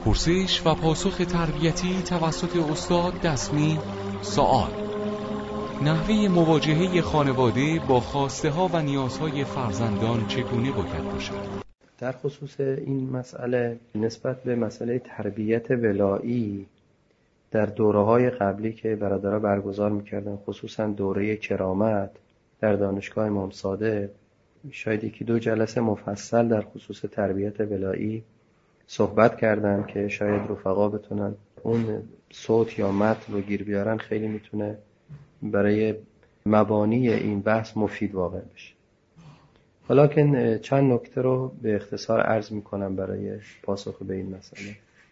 پرسش و پاسخ تربیتی توسط استاد دسمی. سوال: نحوه مواجهه خانواده با خواسته ها و نیازهای فرزندان چگونه باید باشد؟ در خصوص این مسئله نسبت به مسئله تربیت ولایی در دوره‌های قبلی که برادرها برگزار می‌کردن، خصوصا دوره کرامت در دانشگاه امام صادق، شاید 1-2 جلسه مفصل در خصوص تربیت ولایی صحبت کردن که شاید رفقا بتونن اون صوت یا متن رو گیر بیارن. خیلی میتونه برای مبانی این بحث مفید واقع بشه. حالا که چند نکته رو به اختصار عرض میکنم برای پاسخ به این مسئله.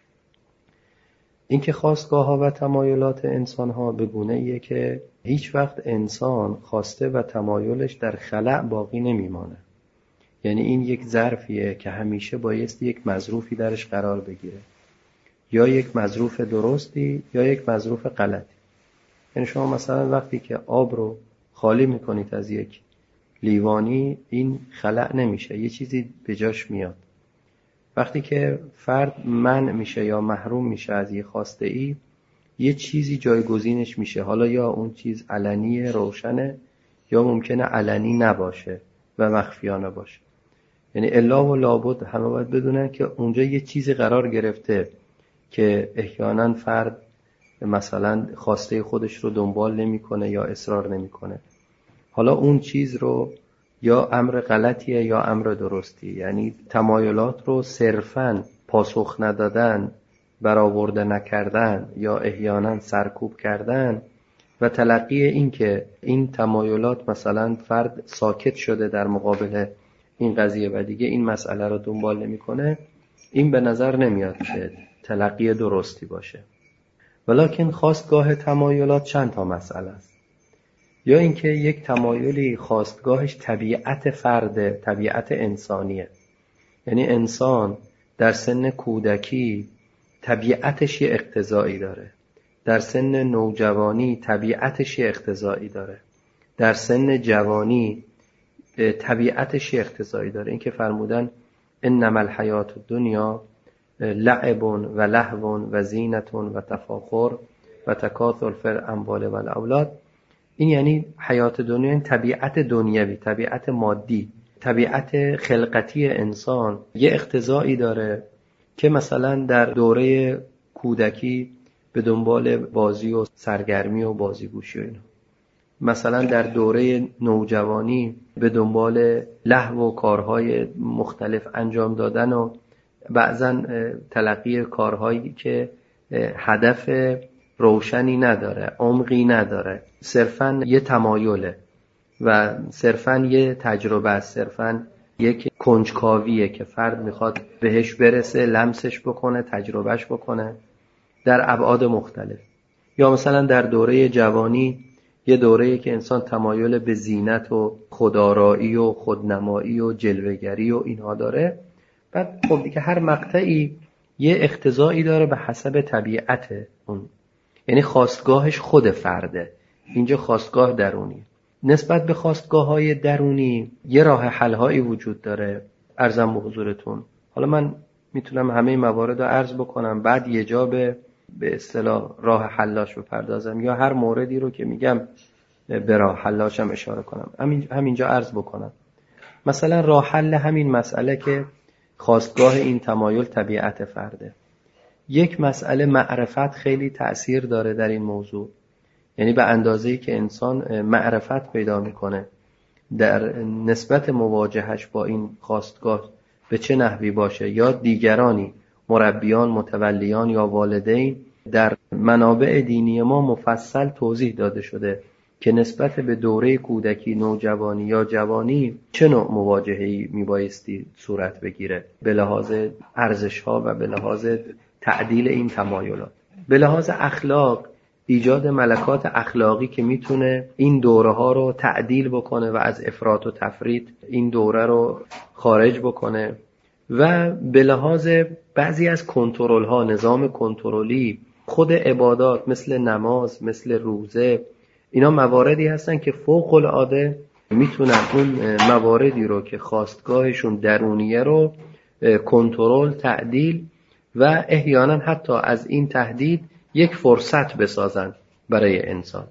اینکه خواستگاه ها و تمایلات انسان ها به گونه ایه که هیچ وقت انسان خواسته و تمایلش در خلأ باقی نمیمانه. یعنی این یک ظرفیه که همیشه بایستی یک مظروفی درش قرار بگیره، یا یک مظروف درستی یا یک مظروف غلطی. یعنی شما مثلا وقتی که آب رو خالی میکنید از یک لیوانی، این خلأ نمیشه، یه چیزی به جاش میاد. وقتی که فرد منع میشه یا محروم میشه از یه خواسته ای، یه چیزی جایگزینش میشه. حالا یا اون چیز علنی روشنه یا ممکنه علنی نباشه و مخفیانه باشه. یعنی الا و لابد همه باید بدونن که اونجا یه چیزی قرار گرفته که احیانا فرد مثلا خواسته خودش رو دنبال نمیکنه یا اصرار نمیکنه. حالا اون چیز رو یا امر غلطیه یا امر درستی. یعنی تمایلات رو صرفاً پاسخ ندادن، برآورده نکردن یا احیانا سرکوب کردن و تلقی این که این تمایلات مثلا فرد ساکت شده در مقابل این قضیه و دیگه این مسئله رو دنبال نمیکنه، این به نظر نمیاد که تلقی درستی باشه. ولکن خواستگاه تمایلات چند تا مسئله است. یا اینکه یک تمایلی خواستگاهش طبیعت فرد، طبیعت انسانیه. یعنی انسان در سن کودکی طبیعتش یه اقتضایی داره، در سن نوجوانی طبیعتش یه اقتضایی داره، در سن جوانی طبیعتش یه اقتضایی داره. این که فرمودن انما الحیات الدنیا لعب و لهو و زینت و تفاخر و تکاثر فی الاموال و الاولاد. این یعنی حیات دنیا، این طبیعت دنیوی، طبیعت مادی، طبیعت خلقتی انسان یه اقتضایی داره که مثلا در دوره کودکی به دنبال بازی و سرگرمی و بازیگوشی و اینا، مثلا در دوره نوجوانی به دنبال لهو و کارهای مختلف انجام دادن و بعضا تلقی کارهایی که هدف روشنی نداره، عمقی نداره، صرفاً یه تمایله و صرفاً یه تجربه است، صرفاً یک کنجکاویه که فرد میخواد بهش برسه، لمسش بکنه، تجربهش بکنه در ابعاد مختلف. یا مثلا در دوره جوانی یه دوره‌ای که انسان تمایل به زینت و خودآرایی و خودنمایی و جلوه‌گری و اینها داره. بعد خب دیگه هر مقطعی یه اقتضایی داره به حسب طبیعت اون، یعنی خواستگاهش خود فرده. اینجا خواستگاه درونی. نسبت به خواستگاه‌های درونی یه راه حل‌هایی وجود داره. عرضم به حضورتون، حالا من میتونم همه موارد رو عرض بکنم، بعد یه جا به اصطلاح راه حلاش بپردازم یا هر موردی رو که میگم به راه حلاشم اشاره کنم. همینجا عرض بکنم. مثلا راه حل همین مسئله که خواستگاه این تمایل طبیعت فرده. یک مسئله معرفت خیلی تأثیر داره در این موضوع. یعنی به اندازه‌ای که انسان معرفت پیدا میکنه در نسبت مواجهش با این خواستگاه به چه نحوی باشه، یا دیگرانی، مربیان، متولیان یا والدین، در منابع دینی ما مفصل توضیح داده شده که نسبت به دوره کودکی، نوجوانی یا جوانی چه نوع مواجهه‌ای میبایستی صورت بگیره به لحاظ ارزش‌ها و به لحاظ تعدیل این تمایلات. به لحاظ اخلاق، ایجاد ملکات اخلاقی که میتونه این دوره ها رو تعدیل بکنه و از افراط و تفریط این دوره رو خارج بکنه. و به لحاظ بعضی از کنترل ها، نظام کنترلی، خود عبادات مثل نماز، مثل روزه، اینا مواردی هستن که فوق العاده میتونن اون مواردی رو که خواستگاهشون درونیه رو کنترل، تعدیل و احیانا حتی از این تهدید یک فرصت بسازن برای انسان.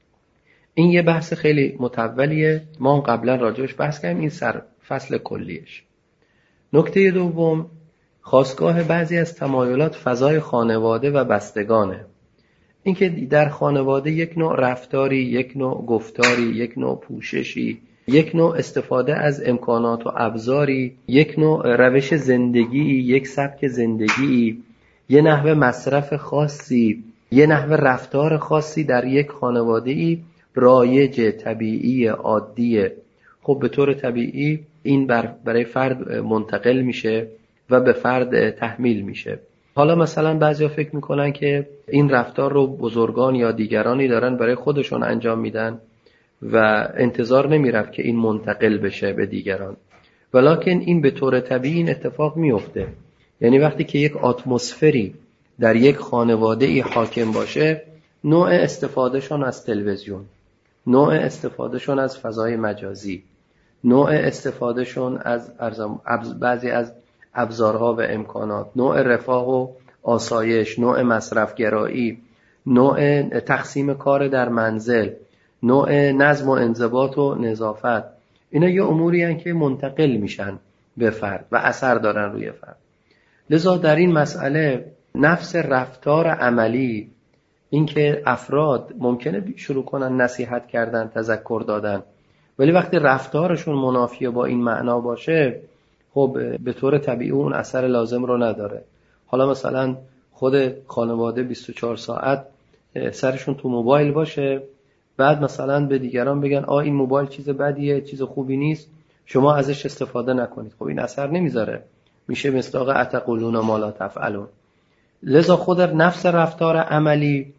این یه بحث خیلی مطولیه، ما قبلا راجعش بحث کردیم، این سر فصل کلیش. نکته دوم، خاستگاه بعضی از تمایلات فضای خانواده و بستگانه. اینکه در خانواده یک نوع رفتاری، یک نوع گفتاری، یک نوع پوششی، یک نوع استفاده از امکانات و ابزاری، یک نوع روش زندگی، یک سبک زندگی، یه نحوه مصرف خاصی، یه نحوه رفتار خاصی در یک خانواده‌ای رایج، طبیعی، عادیه. خب به طور طبیعی این برای فرد منتقل میشه و به فرد تحمیل میشه. حالا مثلا بعضیا فکر میکنن که این رفتار رو بزرگان یا دیگرانی دارن برای خودشون انجام میدن و انتظار نمیرفت که این منتقل بشه به دیگران، ولکن این به طور طبیعی این اتفاق میفته. یعنی وقتی که یک اتمسفری در یک خانواده ای حاکم باشه، نوع استفادهشون از تلویزیون، نوع استفادهشون از فضای مجازی، نوع استفادهشون از بعضی از ابزارها و امکانات، نوع رفاه و آسایش، نوع مصرفگرایی، نوع تقسیم کار در منزل، نوع نظم و انضباط و نظافت، اینا یه اموری هستند که منتقل میشن به فرد و اثر دارن روی فرد. لذا در این مسئله نفس رفتار عملی، اینکه افراد ممکنه شروع کنن نصیحت کردن، تذکر دادن، ولی وقتی رفتارشون منافی با این معنا باشه، خب به طور طبیعی اون اثر لازم رو نداره. حالا مثلا خود خانواده 24 ساعت سرشون تو موبایل باشه، بعد مثلا به دیگران بگن این موبایل چیز بدیه، چیز خوبی نیست، شما ازش استفاده نکنید. خب این اثر نمیذاره، میشه مصداق اتقولون ما لا تفعلون. لذا خود نفس رفتار عملی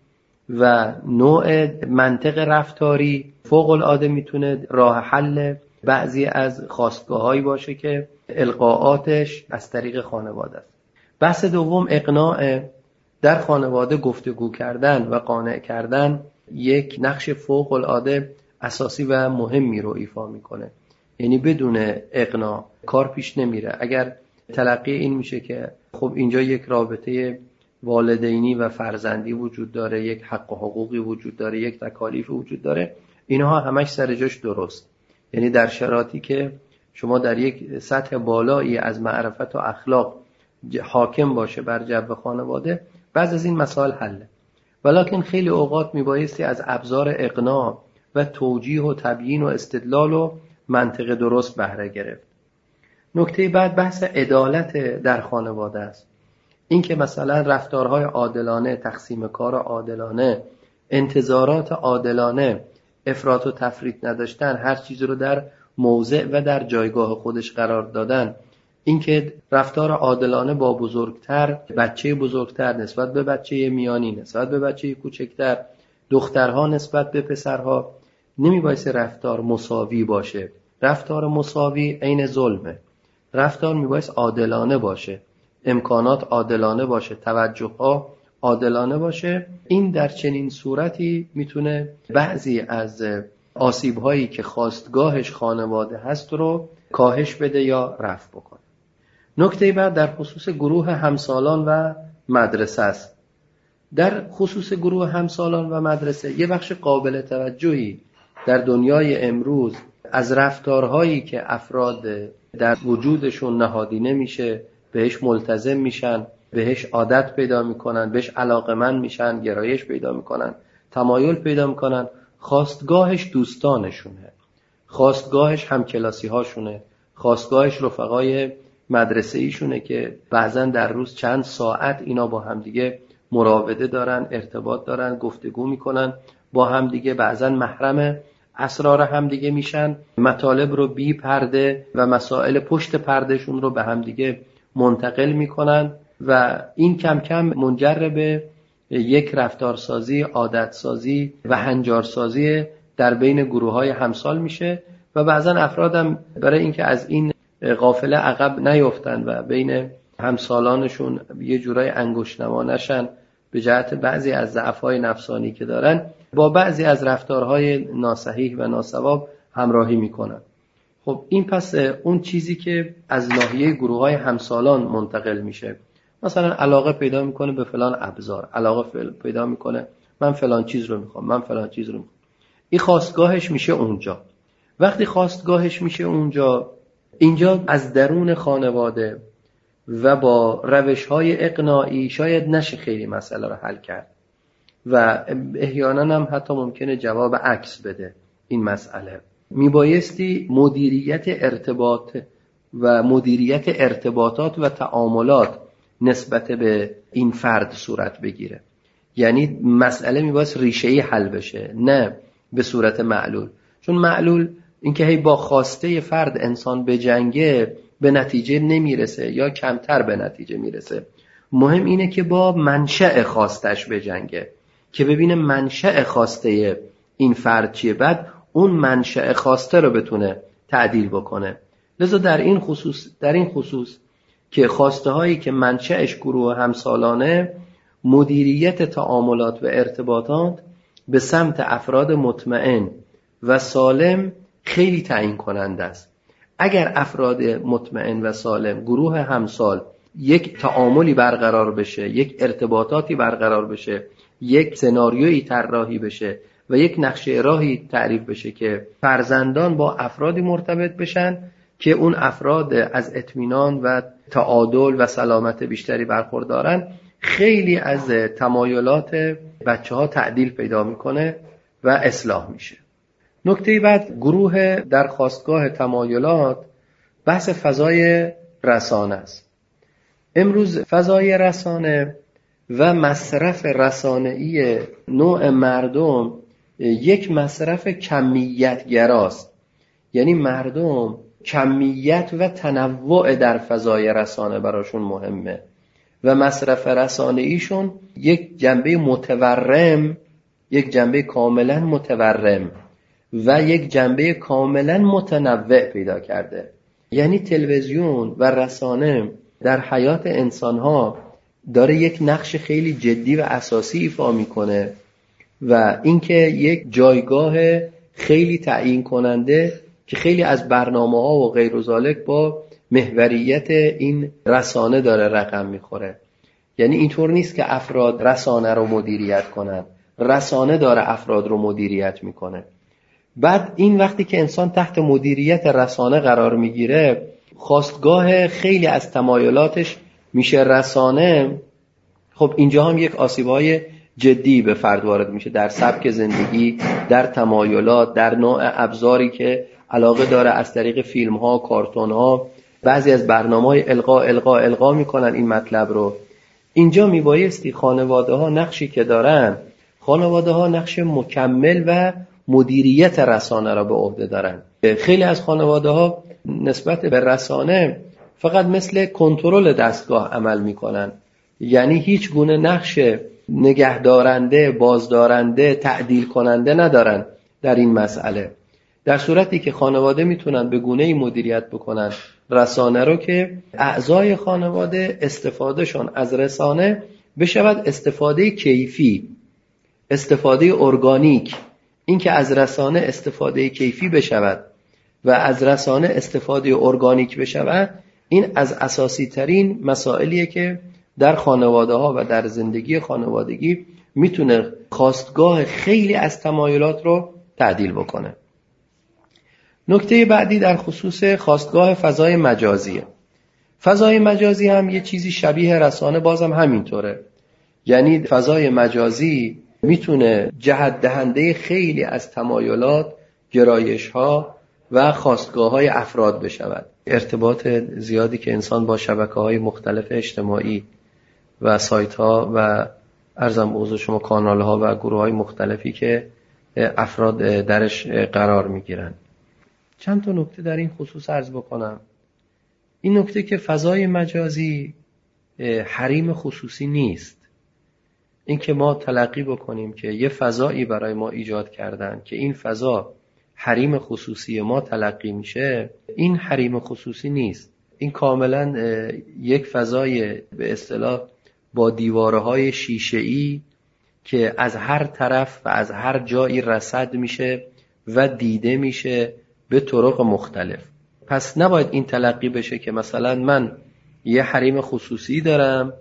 و نوع منطق رفتاری فوق العاده میتونه راه حل بعضی از خواستگاه‌هایی باشه که القاءاتش از طریق خانواده است. بحث دوم اقناع. در خانواده گفتگو کردن و قانع کردن یک نقش فوق العاده اساسی و مهمی رو ایفا میکنه. یعنی بدون اقناع کار پیش نمیره. اگر تلقی این میشه که خب اینجا یک رابطه والدینی و فرزندی وجود داره، یک حق و حقوقی وجود داره، یک تکالیف وجود داره، اینها همش سر جاش درست. یعنی در شرایطی که شما در یک سطح بالایی از معرفت و اخلاق حاکم باشه بر جو خانواده، بعض از این مسائل حله. ولکن خیلی اوقات میبایستی از ابزار اقناع و توجیه و تبیین و استدلال و منطق درست بهره گرفت. نکته بعد بحث عدالت در خانواده است. این که مثلا رفتارهای عادلانه، تقسیم کار عادلانه، انتظارات عادلانه، افراط و تفریط نداشتن، هر چیز رو در موضع و در جایگاه خودش قرار دادن، این که رفتار عادلانه با بزرگتر، بچه بزرگتر نسبت به بچه میانی، نسبت به بچه کوچکتر، دخترها نسبت به پسرها، نمیبایست رفتار مساوی باشه. رفتار مساوی عین ظلمه. رفتار میبایست عادلانه باشه، امکانات عادلانه باشه، توجهها عادلانه باشه. این در چنین صورتی میتونه بعضی از آسیب‌هایی که خواستگاهش خانواده هست رو کاهش بده یا رفع بکنه. نکته بعد در خصوص گروه همسالان و مدرسه است. در خصوص گروه همسالان و مدرسه یه بخش قابل توجهی در دنیای امروز از رفتارهایی که افراد در وجودشون نهادینه میشه، بهش ملتزم میشن، بهش عادت پیدا میکنن، بهش علاقمند میشن، گرایش پیدا میکنن، تمایل پیدا میکنن، خواستگاهش دوستانشونه، خواستگاهش همکلاسی هاشونه، خواستگاهش رفقای مدرسه ایشونه که بعضا در روز چند ساعت اینا با همدیگه مراوده دارن، ارتباط دارن، گفتگو میکنن با همدیگه، بعضا محرم اسرار همدیگه میشن، مطالب رو بی پرده و مسائل پشت پردهشون رو به همدیگه منتقل میکنن و این کم کم منجر به یک رفتارسازی، عادتسازی و هنجارسازی در بین گروه‌های همسال میشه و بعضا افرادم برای اینکه از این غافله عقب نیفتن و بین همسالانشون یه جورای انگشت‌نما نشن به جهت بعضی از ضعف‌های نفسانی که دارن، با بعضی از رفتارهای ناصحیح و ناصواب همراهی میکنن. خب این پس اون چیزی که از ناحیه گروه‌های همسالان منتقل میشه. مثلا علاقه پیدا میکنه به فلان ابزار، علاقه پیدا میکنه من فلان چیز رو میخوام، من فلان چیز رو میخوام. این خواستگاهش میشه اونجا. وقتی خواستگاهش میشه اونجا، اینجا از درون خانواده و با روش‌های اقناعی شاید نشه خیلی مسئله رو حل کرد و احیانا هم حتی ممکنه جواب عکس بده این مسئله. میبایستی مدیریت ارتباطات و تعاملات نسبت به این فرد صورت بگیره. یعنی مسئله میبایست ریشه‌ای حل بشه، نه به صورت معلول. چون معلول اینکه هی با خواسته فرد انسان به جنگه به نتیجه نمیرسه یا کمتر به نتیجه میرسه. مهم اینه که با منشأ خواستش به جنگه، که ببینه منشأ خواسته این فرد چیه، بعد اون منشأ خواسته رو بتونه تعدیل بکنه. لذا در این خصوص که خواسته هایی که منشأش گروه همسالانه، مدیریت تعاملات و ارتباطات به سمت افراد مطمئن و سالم خیلی تعیین کننده است. اگر افراد مطمئن و سالم، گروه همسال، یک تعاملی برقرار بشه، یک ارتباطاتی برقرار بشه، یک سناریویی طراحی بشه و یک نقشه راهی تعریف بشه که فرزندان با افرادی مرتبط بشن که اون افراد از اطمینان و تعادل و سلامت بیشتری برخوردارن، خیلی از تمایلات بچه‌ها تعدیل پیدا میکنه و اصلاح میشه. نکته بعد، گروه در خاستگاه تمایلات، بحث فضای رسانه است. امروز فضای رسانه و مصرف رسانه‌ای نوع مردم یک مصرف کمیت‌گراست. یعنی مردم کمیت و تنوع در فضای رسانه براشون مهمه و مصرف رسانه‌ایشون یک جنبه متورم، یک جنبه کاملا متورم و یک جنبه کاملا متنوع پیدا کرده. یعنی تلویزیون و رسانه در حیات انسان‌ها داره یک نقش خیلی جدی و اساسی ایفا میکنه و اینکه یک جایگاه خیلی تعیین کننده که خیلی از برنامه‌ها و غیر و ذالک با محوریت این رسانه داره رقم میخوره. یعنی اینطور نیست که افراد رسانه رو مدیریت کنن، رسانه داره افراد رو مدیریت میکنه. بعد این وقتی که انسان تحت مدیریت رسانه قرار میگیره، خواستگاه خیلی از تمایلاتش میشه رسانه. خب اینجا هم یک آسیب‌های جدی به فرد وارد میشه در سبک زندگی، در تمایلات، در نوع ابزاری که علاقه داره از طریق فیلم‌ها، کارتون‌ها، بعضی از برنامه‌های القا میکنن این مطلب رو. اینجا میبایستی خانواده‌ها نقشی که دارن، خانواده‌ها نقش مکمل و مدیریت رسانه را به عهده دارن. خیلی از خانواده‌ها نسبت به رسانه فقط مثل کنترل دستگاه عمل میکنن، یعنی هیچ گونه نقش نگهدارنده، بازدارنده، تعدیل کننده ندارن در این مسئله. در صورتی که خانواده میتونن به گونه‌ای مدیریت بکنن رسانه رو که اعضای خانواده استفادهشون از رسانه بشود استفاده کیفی، استفاده ارگانیک. این که از رسانه استفاده کیفی بشود و از رسانه استفاده ارگانیک بشود، این از اساسی ترین مسائلیه که در خانواده ها و در زندگی خانوادگی میتونه خواستگاه خیلی از تمایلات رو تعدیل بکنه. نکته بعدی در خصوص خواستگاه فضای مجازیه. فضای مجازی هم یه چیزی شبیه رسانه بازم همینطوره. یعنی فضای مجازی میتونه جهت دهنده خیلی از تمایلات، گرایش‌ها و خواستگاه‌های افراد بشود. ارتباط زیادی که انسان با شبکه‌های مختلف اجتماعی و سایت‌ها و عرضم به حضور شما کانال‌ها و گروه‌های مختلفی که افراد درش قرار می‌گیرن. چند تا نکته در این خصوص عرض بکنم. این نکته که فضای مجازی حریم خصوصی نیست. این که ما تلقی بکنیم که یه فضایی برای ما ایجاد کردن که این فضا حریم خصوصی ما تلقی میشه، این حریم خصوصی نیست. این کاملا یک فضای به اصطلاح با دیوارهای شیشه‌ای که از هر طرف و از هر جایی رصد میشه و دیده میشه به طرق مختلف. پس نباید این تلقی بشه که مثلا من یه حریم خصوصی دارم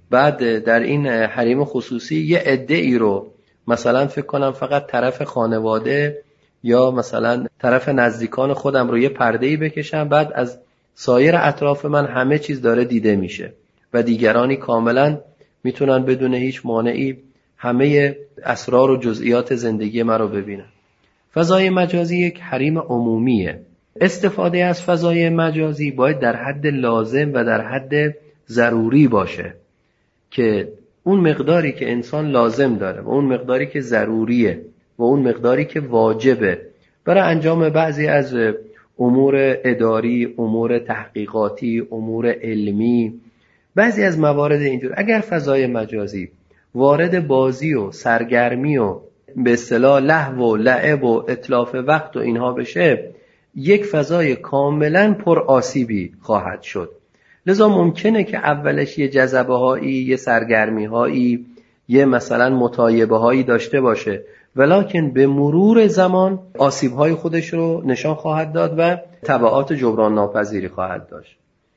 بعد در این حریم خصوصی یه عده‌ای رو مثلا فکر کنم فقط طرف خانواده یا مثلا طرف نزدیکان خودم رو یه پرده‌ای بکشم، بعد از سایر اطراف من همه چیز داره دیده میشه و دیگرانی کاملا میتونن بدون هیچ مانعی همه اسرار و جزئیات زندگی من رو ببینن. فضای مجازی یک حریم عمومیه. استفاده از فضای مجازی باید در حد لازم و در حد ضروری باشه که اون مقداری که انسان لازم داره و اون مقداری که ضروریه و اون مقداری که واجبه برای انجام بعضی از امور اداری، امور تحقیقاتی، امور علمی، بعضی از موارد اینجور، اگر فضای مجازی وارد بازی و سرگرمی و به اصطلاح لهو و لعب و اتلاف وقت و اینها بشه، یک فضای کاملا پر آسیبی خواهد شد. لذا ممکنه که اولش یه جذبه هایی، یه سرگرمی هایی، یه مثلا مطایبه هایی داشته باشه، ولکن به مرور زمان آسیب های خودش رو نشان خواهد داد و تبعات جبران ناپذیری خواهد داشت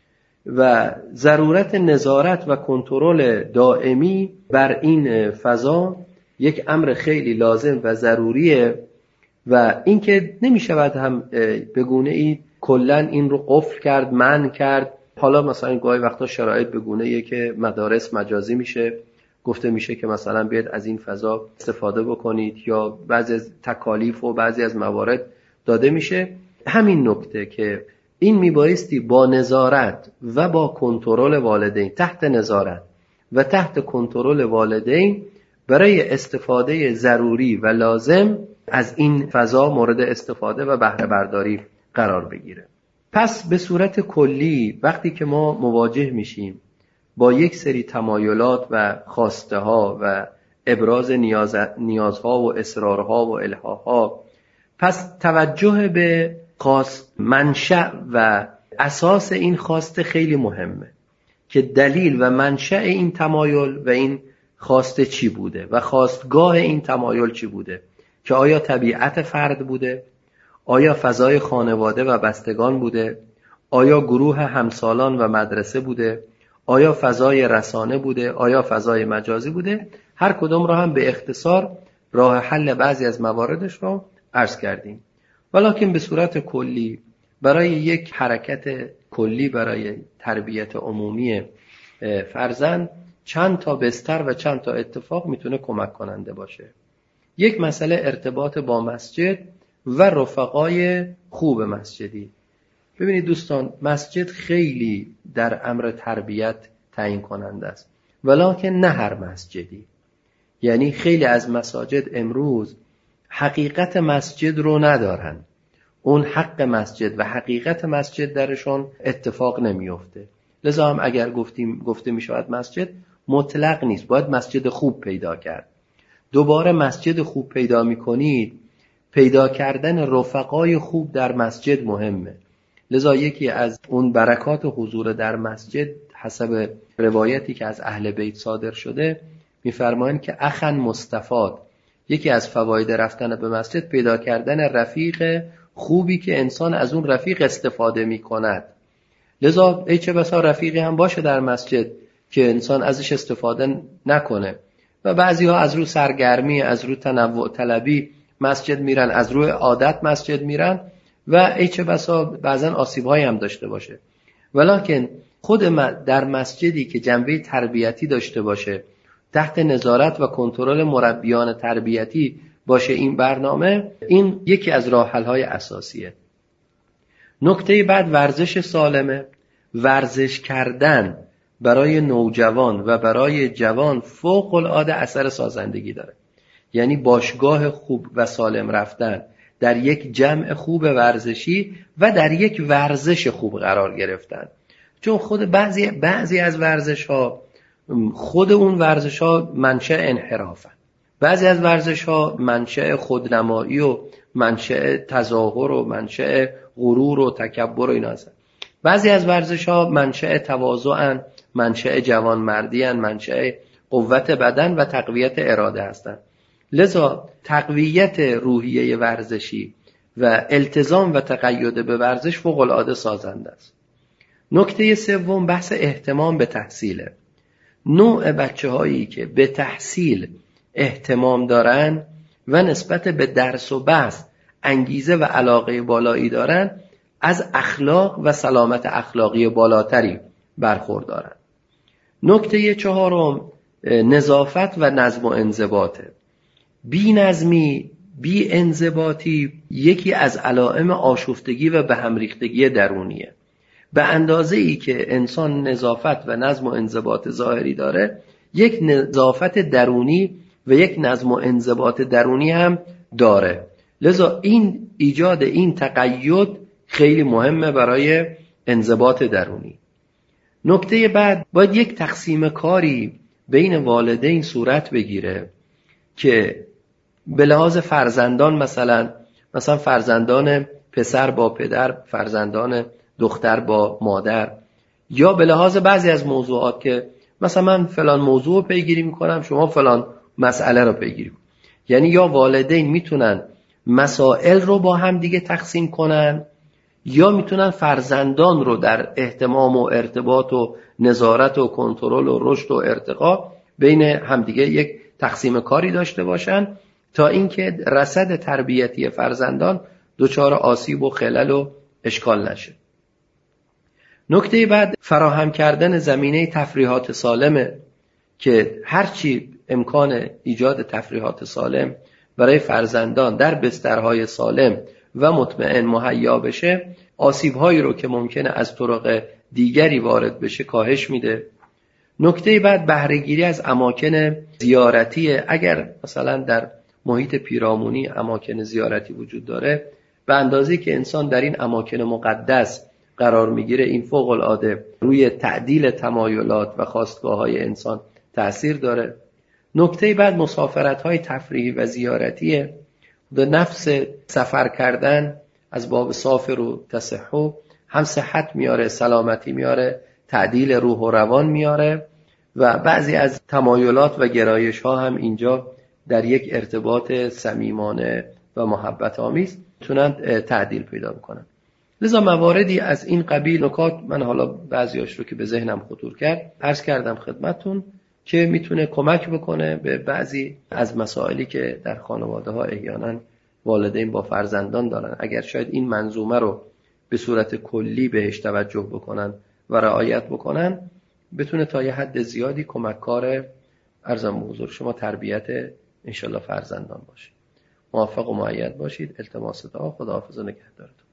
و ضرورت نظارت و کنترل دائمی بر این فضا یک امر خیلی لازم و ضروریه و اینکه نمیشود هم به گونه‌ای کلاً این رو قفل کرد، منع کرد. حالا مثلا گاهی وقتا شرایط به گونه‌ایه که مدارس مجازی میشه، گفته میشه که مثلا بیاید از این فضا استفاده بکنید یا بعضی از تکالیف و بعضی از موارد داده میشه. همین نکته که این میبایستی با نظارت و با کنترل والدین، تحت نظارت و تحت کنترل والدین برای استفاده ضروری و لازم از این فضا مورد استفاده و بهره برداری قرار بگیره. پس به صورت کلی وقتی که ما مواجه میشیم با یک سری تمایلات و خواسته ها و ابراز نیازها و اصرارها و الهاها، پس توجه به خواست، منشأ و اساس این خواسته خیلی مهمه که دلیل و منشأ این تمایل و این خواسته چی بوده و خواستگاه این تمایل چی بوده، که آیا طبیعت فرد بوده، آیا فضای خانواده و بستگان بوده، آیا گروه همسالان و مدرسه بوده، آیا فضای رسانه بوده، آیا فضای مجازی بوده. هر کدوم را هم به اختصار راه حل بعضی از مواردش رو عرض کردیم. ولکن به صورت کلی برای یک حرکت کلی برای تربیت عمومی فرزند چند تا بستر و چند تا اتفاق میتونه کمک کننده باشه. یک مسئله ارتباط با مسجد و رفقای خوب مسجدی. ببینید دوستان، مسجد خیلی در امر تربیت تعیین کننده است، ولکن نه هر مسجدی. یعنی خیلی از مساجد امروز حقیقت مسجد رو ندارن، اون حق مسجد و حقیقت مسجد درشون اتفاق نمیفته. لذا هم اگر گفته می شود مسجد، مطلق نیست، باید مسجد خوب پیدا کرد. دوباره مسجد خوب پیدا می کنید، پیدا کردن رفقای خوب در مسجد مهمه. لذا یکی از اون برکات حضور در مسجد حسب روایتی که از اهل بیت صادر شده می‌فرمایند که اخن مستفاد، یکی از فواید رفتن به مسجد پیدا کردن رفیق خوبی که انسان از اون رفیق استفاده می‌کند. لذا ای چه بسا رفیقی هم باشه در مسجد که انسان ازش استفاده نکنه و بعضی‌ها از رو سرگرمی، از رو تنوع طلبی مسجد میرن، از روی عادت مسجد میرن و ای چه بسا بعضن آسیب‌هایی هم داشته باشه. ولکن خود در مسجدی که جنبه تربیتی داشته باشه، تحت نظارت و کنترل مربیان تربیتی باشه این برنامه، این یکی از راه حل‌های اساسیه. نکته بعد ورزش سالمه. ورزش کردن برای نوجوان و برای جوان فوق العاده اثر سازندگی داره. یعنی باشگاه خوب و سالم رفتن، در یک جمع خوب ورزشی و در یک ورزش خوب قرار گرفتن. چون خود بعضی از ورزش ها، خود اون ورزش ها منشأ انحرافن. بعضی از ورزش ها منشأ خودنمایی و منشأ تظاهر و منشأ غرور و تکبر و اینا هستن. بعضی از ورزش ها منشأ تواضعن، منشأ جوانمردی، منشأ قوت بدن و تقویت اراده هستند. لذا تقویت روحیه ورزشی و التزام و تقید به ورزش فوق العاده سازنده است. نکته سوم بحث اهتمام به تحصیله. نوع بچه هایی که به تحصیل اهتمام دارن و نسبت به درس و بحث انگیزه و علاقه بالایی دارن از اخلاق و سلامت اخلاقی بالاتری برخوردارن. نکته چهارم نظافت و نظم و انضباطه. بی نظمی، بی انضباطی یکی از علائم آشفتگی و به هم ریختگی درونیه. به اندازه ای که انسان نظافت و نظم و انضباط ظاهری داره، یک نظافت درونی و یک نظم و انضباط درونی هم داره. لذا این ایجاد این تقید خیلی مهمه برای انضباط درونی. نکته بعد، باید یک تقسیم کاری بین والدین صورت بگیره که به لحاظ فرزندان مثلا فرزندان پسر با پدر، فرزندان دختر با مادر، یا به لحاظ بعضی از موضوعات که مثلا من فلان موضوع رو پیگیری میکنم، شما فلان مسئله رو پیگیری کن. یعنی یا والدین میتونن مسائل رو با هم دیگه تقسیم کنن، یا میتونن فرزندان رو در اهتمام و ارتباط و نظارت و کنترل و رشد و ارتقا بین همدیگه یک تقسیم کاری داشته باشن تا اینکه رصد تربیتی فرزندان دچار آسیب و خلل و اشکال نشه. نکته بعد، فراهم کردن زمینه تفریحات سالمه که هرچی امکان ایجاد تفریحات سالم برای فرزندان در بسترهای سالم و مطمئن مهیا بشه، آسیب‌هایی رو که ممکنه از طرق دیگری وارد بشه کاهش میده. نکته بعد، بهره‌گیری از اماکن زیارتی. اگر مثلا در محیط پیرامونی اماکن زیارتی وجود داره، به اندازه‌ای که انسان در این اماکن مقدس قرار میگیره، این فوق العاده روی تعدیل تمایلات و خواستگاه‌های انسان تأثیر داره. نکته بعد، مسافرت‌های تفریحی و زیارتیه. به نفس سفر کردن از باب سافر و تصحو هم صحت میاره، سلامتی میاره، تعدیل روح و روان میاره و بعضی از تمایلات و گرایش ها هم اینجا در یک ارتباط صمیمانه و محبت آمیز میتونن تعدیل پیدا بکنن. لذا مواردی از این قبیل نکات، من حالا بعضیاش رو که به ذهنم خطور کرد عرض کردم خدمتتون که میتونه کمک بکنه به بعضی از مسائلی که در خانواده ها احیانا والدین با فرزندان دارن. اگر شاید این منظومه رو به صورت کلی بهش توجه بکنن و رعایت بکنن، بتونه تا یه حد زیادی کمککار عرضم به حضور شما تربیت انشالله فرزندان باشه. موفق و مؤید باشید. التماس دعا. خداحافظ و نگهدارتون.